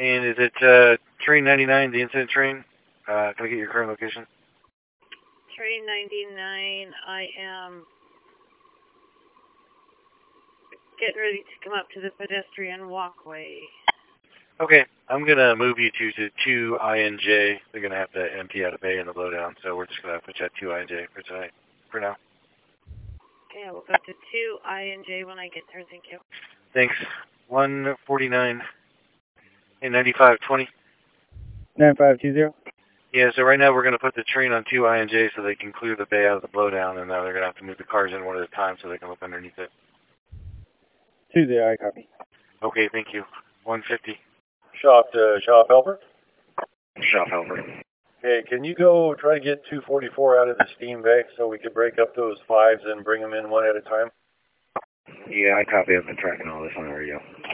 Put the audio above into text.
And is it train 99, the incident train? Can I get your current location? Train 99, I am getting ready to come up to the pedestrian walkway. Okay, I'm going to move you to 2 INJ. They're going to have to empty out a bay in the blowdown, so we're just going to put you at 2 INJ for tonight, for now. Okay, we'll go to 2 INJ when I get there, thank you. Thanks. 149 and 9520. 9520. Yeah, so right now we're going to put the train on 2 INJ so they can clear the bay out of the blowdown, and now they're going to have to move the cars in one at a time so they can look underneath it. 20, I copy. Okay, thank you. 150. Shop to Shop Helper. Shop Helper. Okay, can you go try to get 244 out of the steam bay so we could break up those 5s and bring them in one at a time? Yeah, I copy. I've been tracking all this on the radio.